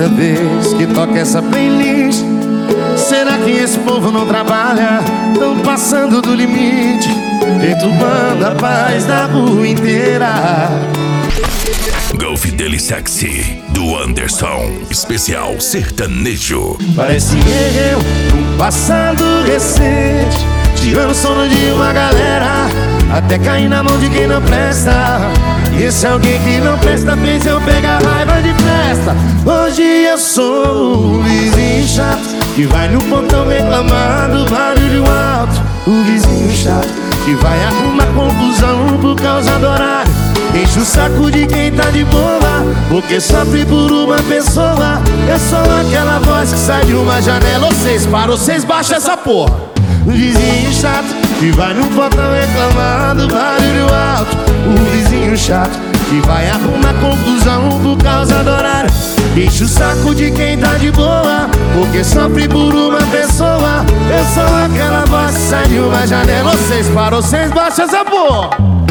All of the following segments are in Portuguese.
Toda vez que toca essa playlist, será que esse povo não trabalha? Tão passando do limite, perturbando a paz da rua inteira. Golf Dele Sexy, do Anderson, especial sertanejo. Parece eu, num passado recente, tirando o sono de uma galera, até cair na mão de quem não presta. E esse alguém que não presta fez eu pegar raiva de festa. Hoje eu sou o vizinho chato que vai no portão reclamando barulho alto. O vizinho chato que vai arrumar confusão por causa do horário. Enche o saco de quem tá de boa, porque sofre por uma pessoa. Eu sou aquela voz que sai de uma janela. Vocês param, vocês baixam essa porra. O vizinho chato que vai no portão reclamando barulho alto. O vizinho chato que vai arrumar confusão por causa do horário. Enche o saco de quem tá de boa, porque sofre por uma pessoa. Eu sou aquela voz que sai de uma janela. Vocês param, vocês baixam essa porra.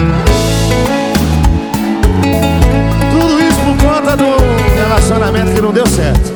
Tudo isso por conta do relacionamento que não deu certo.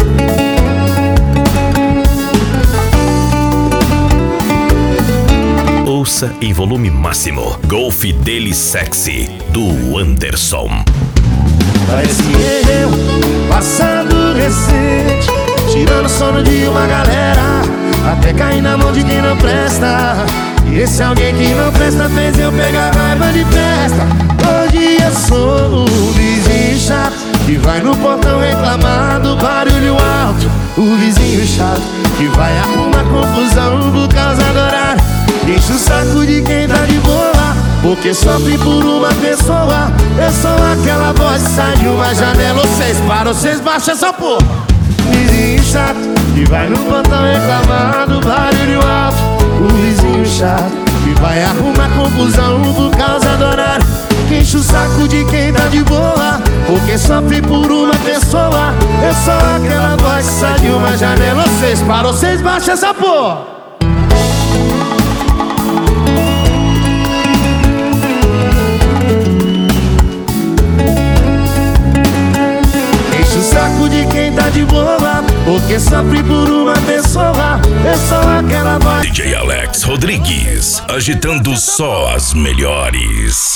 Ouça em volume máximo Golf Dele Sexy, do Anderson. Parece eu, passado recente, tirando o sono de uma galera, até cair na mão de quem não presta. E esse alguém que não presta fez eu pegar raiva de festa. Hoje eu sou o vizinho chato que vai no portão reclamar do barulho alto. O vizinho chato que vai arrumar confusão por causa do horário. Enche o saco de quem tá de boa, porque sofre por uma pessoa. Eu sou aquela voz que sai de uma janela. Vocês param, vocês baixam essa porra. Vizinho chato que vai no portão reclamar do barulho alto. O vizinho chato que vai arrumar confusão por causa do horário. Enche o saco de quem tá de boa, porque sofre por uma pessoa. Eu sou aquela voz que sai de uma janela. Vocês param, vocês baixam essa porra. Enche o saco de quem tá de boa, porque sofre por uma pessoa. Eu sou aquela voz. DJ Alex Rodrigues, agitando só as melhores.